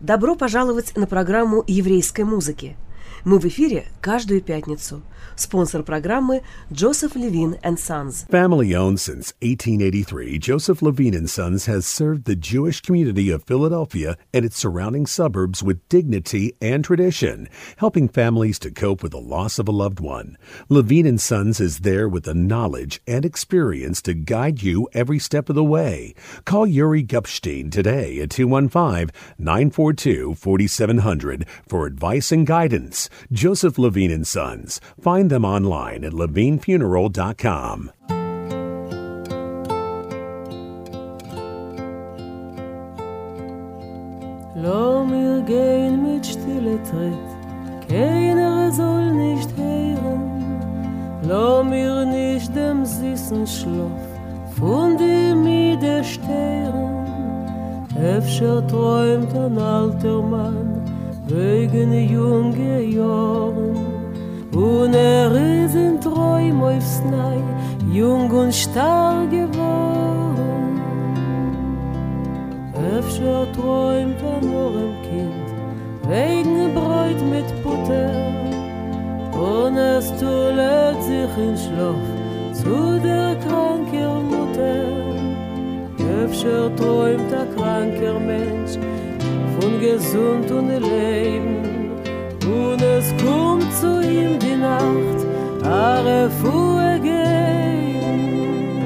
Добро пожаловать на программу еврейской музыки. Мы в эфире каждую пятницу. Sponsor программы Joseph Levine & Sons. Family owned since 1883, Joseph Levine & Sons has served the Jewish community of Philadelphia and its surrounding suburbs with dignity and tradition, helping families to cope with the loss of a loved one. Levine & Sons is there with the knowledge and experience to guide you every step of the way. Call Yuri Gupstein today at 215-942-4700 for advice and guidance. Joseph Levine & Sons. Find them online at levinefuneral.com. Lo mir gehen mit stille Tritt, keiner soll nicht hören. Lo mir nicht dem süßen Schlaf von dem Miede stehren. Öfter träumt ein alter Mann wegen junge Jahren. Und ist in Träum aufs Nei, jung und stark geworden. Öfter träumt nur ein Kind, wegen Bräut mit Butter. Und es tullet sich in Schlaf zu der kranken Mutter. Öfter träumt ein kranker Mensch von gesund und Leben. Und es kommt zu ihm die Nacht, Refuhe gehen.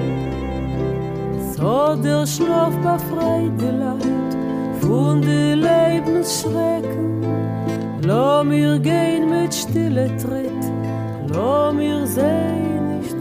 So der Schlaf befreit die Leid von den Lebensschrecken. Lass mir gehen mit stille Tritt, lass mir sehen nicht weg.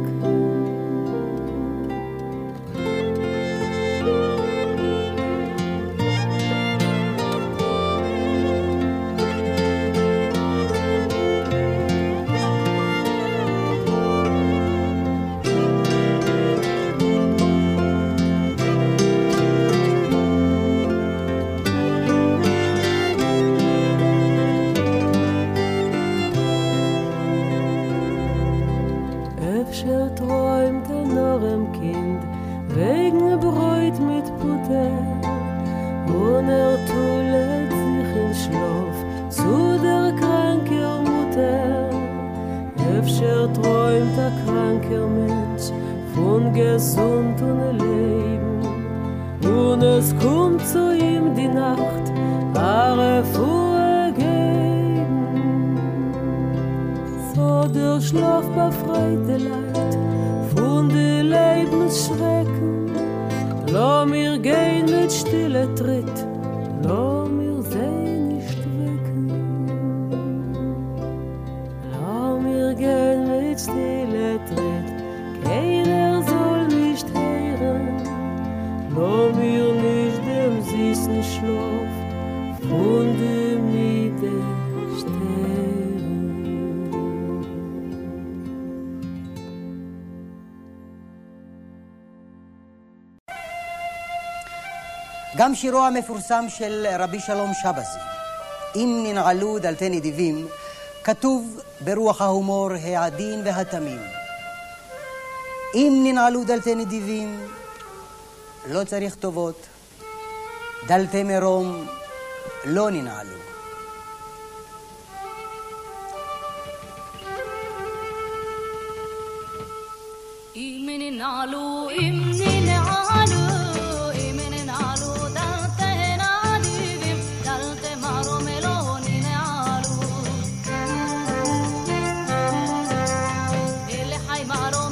Gesund und Leben. Und es kommt zu ihm die Nacht, Refuhe geben. So der Schlaf befreit die Leid von den Lebensschrecken. Lass mir gehen mit stille Tritt, lass mir sehen nicht wecken. Lass mir gehen mit stille Tritt, keiner soll nicht hören. Lass mir nicht dem süßen Schlaf von dem Miete stehren. גם שירו המפורסם של רבי שלום שבזי, אם ננעלו דלתי נדיבים, כתוב ברוח ההומור העדין והתמים. אם ננעלו דלתי נדיבים, לא צריך טובות, דלתי מרום לא ננעלו. אם ננעלו, אם ננעלו, אם ננעלו דלתי נדיבים, דלתי מרום לא ננעלו. אל חי מרום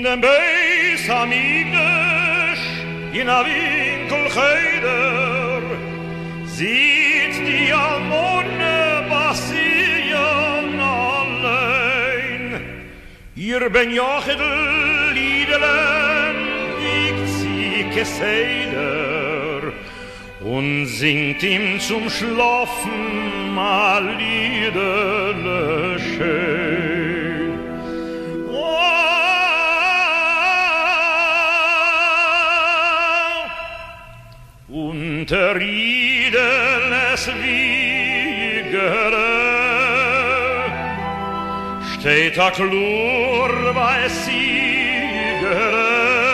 dem Beis Hamikdash in a Winkel Cheder sieht die Almone passieren allein. Ihr Ben Jochidl Liedelen wiegt sie Keseder und singt ihm zum Schlafen mal Liedele schön. Unter Riedeles Wiegere steht a Klur bei Siegere.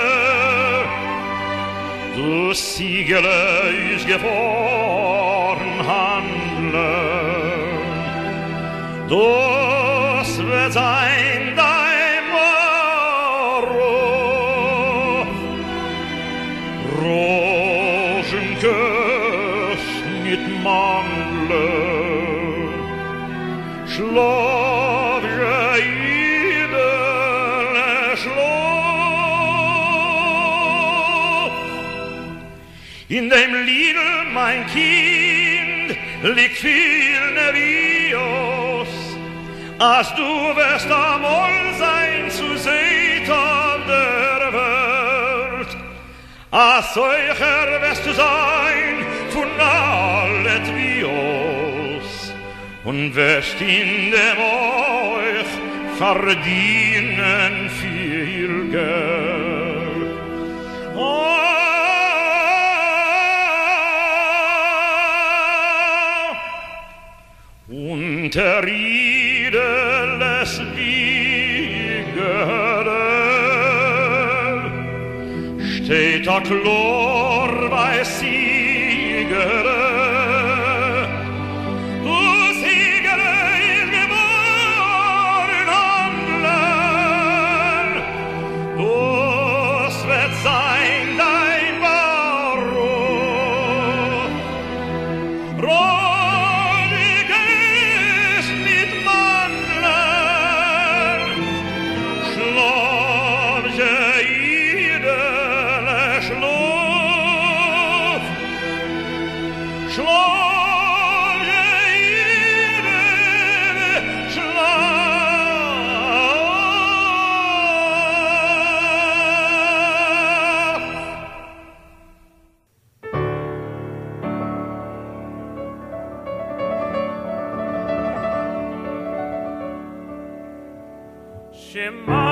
Du Siegele ist gefahren handeln, das wird sein dein Ruf. Rosenkuss mit Mandeln, schlaf Idele, schlaf. In dem Liedl, mein Kind, liegt viel Nevios, als du wirst einmal sein zu sehen auf der Welt. Als solcher wirst du sein von allen Vios und wirst in dem euch verdienen viel Geld. Unter Riedeles Wiegere steht a Klor bei Siegere. Du Siegere ist geboren handeln, das wird sein dein Barrow. Rodigis mit Mandeln, schlafje Idele, schlaf, schlafje Idele, schlaf. Shema,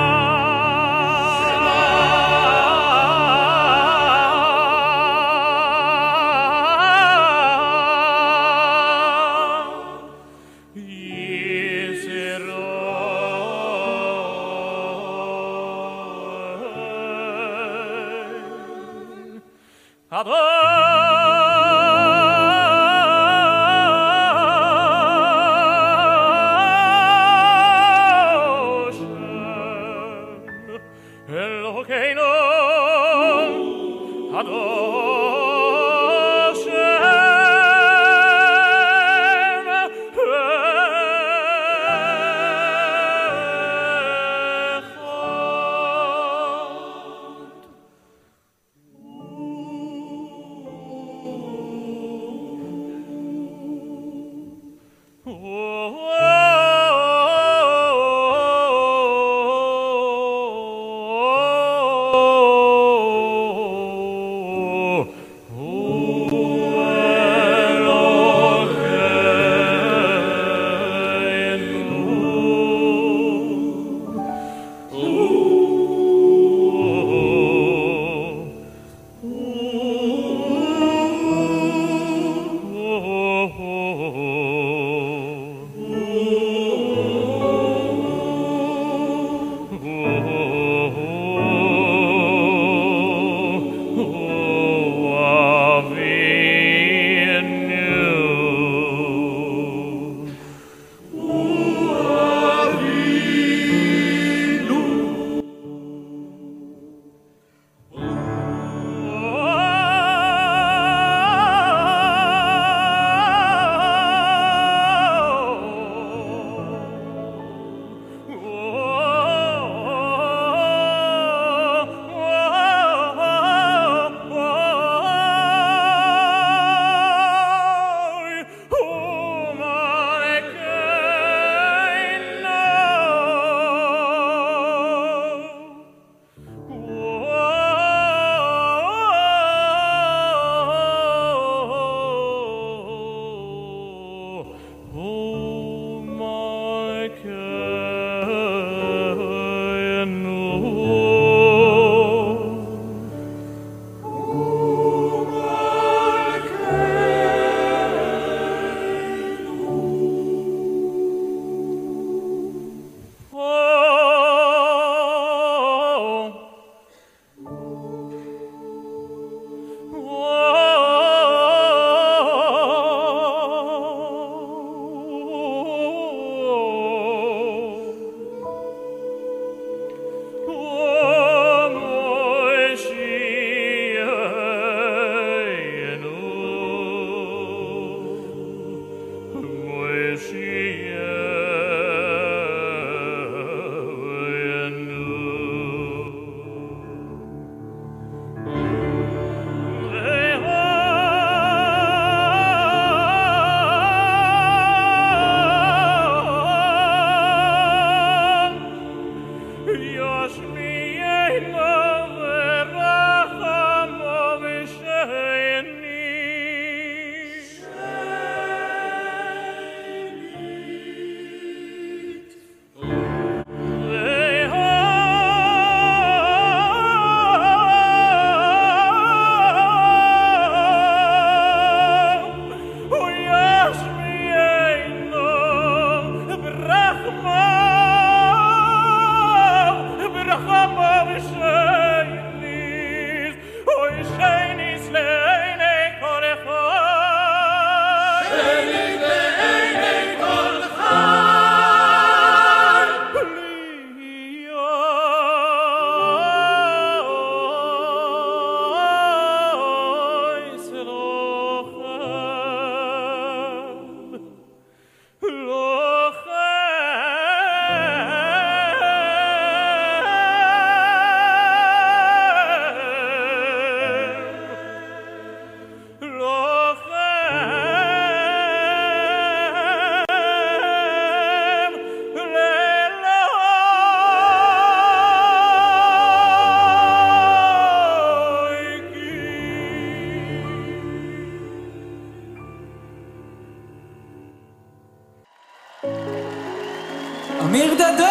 אמיר דדו!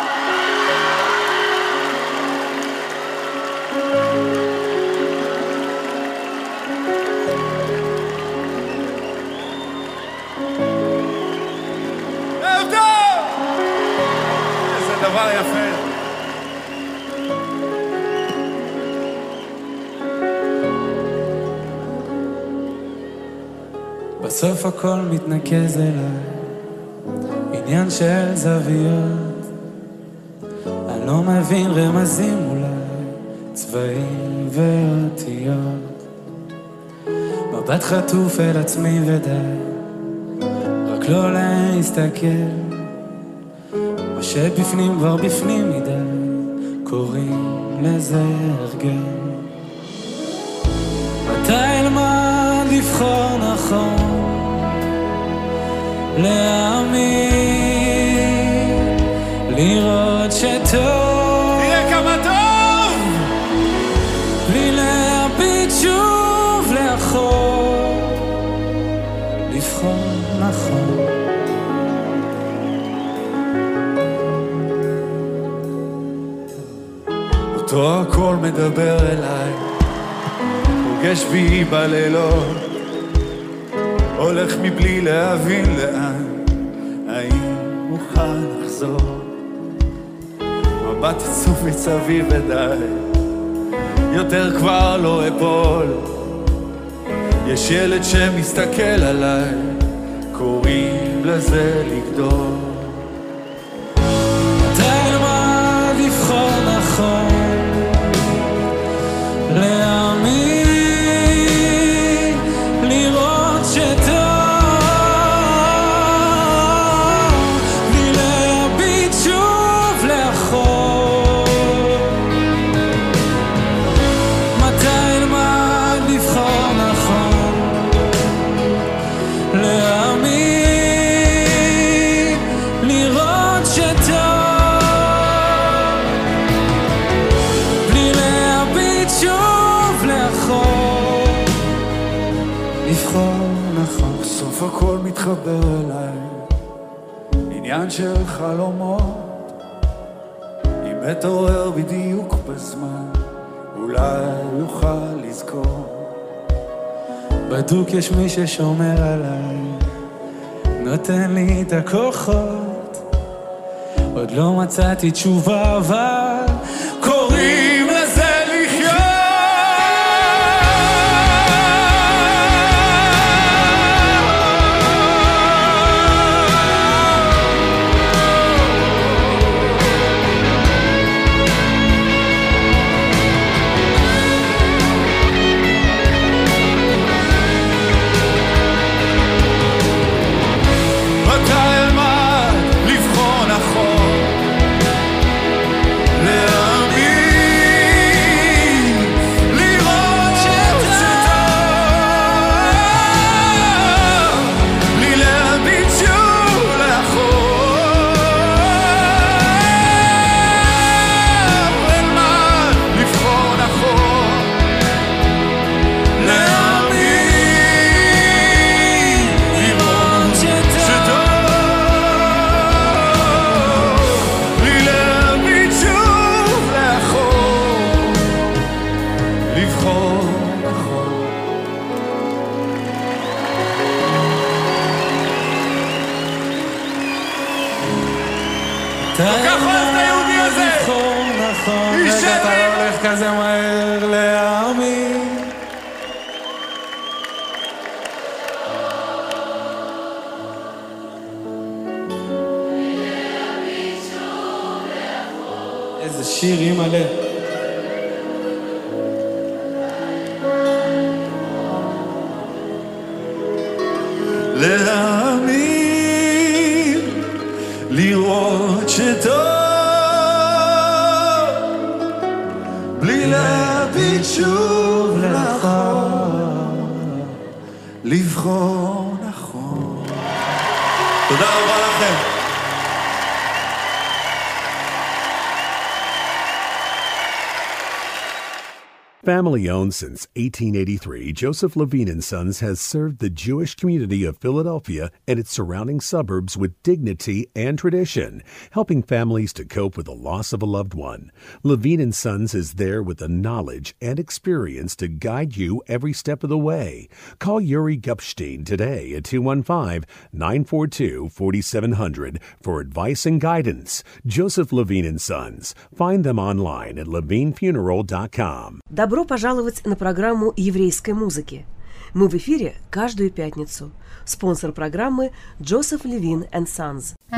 איזה דבר יפה. בסוף הכל מתנקז אליי, עניין של זוויות, אני לא מבין רמזים אולי, צבעים ואותיות, מבט חטוף אל עצמי ודי, רק לא להסתכל, מה שבפנים כבר בפנים מדי, קוראים לזה הרגל. מתי אלמד לבחור נכון, להאמין, לראות שטוב, תראה כמה טוב, בלי להביט שוב לאחור, לבחור נכון. אותו הכל מדבר אליי, פוגש בי בלילות, הולך מבלי להבין לאן, האם אוכל לחזור, מבט עצוב מסביב ודי, יותר כבר לא אפול, יש ילד שמסתכל עליי, קוראים לזה לגדול. מתי אלמד לבחור נכון, להאמין, לראות שטוב, בלי להביט שוב לאחור. מתי אלמד לבחור נכון, להאמין, לראות שטוב, בלי להביט שוב לאחור, לבחור נכון. בסוף הכל מתחבר אליי, עניין של חלומות, אם אתעורר בדיוק בזמן, אולי יוכל לזכור. בדוק יש מי ששומר עליי, נותן לי את הכוחות, עוד לא מצאתי תשובה אבל קוראים לזה לחיות. לבחור נכון. כל כך אוהב את היהודי הזה! נכון, רגע אתה לא הולך כזה מהר להאמין. איזה שיר אימא'לה. להאמין, לראות שטוב, בלי להביט שוב נכון, לבחור נכון. תודה רבה לכם. Family owned since 1883, Joseph Levine & Sons has served the Jewish community of Philadelphia and its surrounding suburbs with dignity and tradition, helping families to cope with the loss of a loved one. Levine & Sons is there with the knowledge and experience to guide you every step of the way. Call Yuri Gupstein today at 215-942-4700 for advice and guidance. Joseph Levine & Sons. Find them online at levinefuneral.com. Добро пожаловать на программу еврейской музыки. Мы в эфире каждую пятницу. Спонсор программы Joseph Levine & Sons.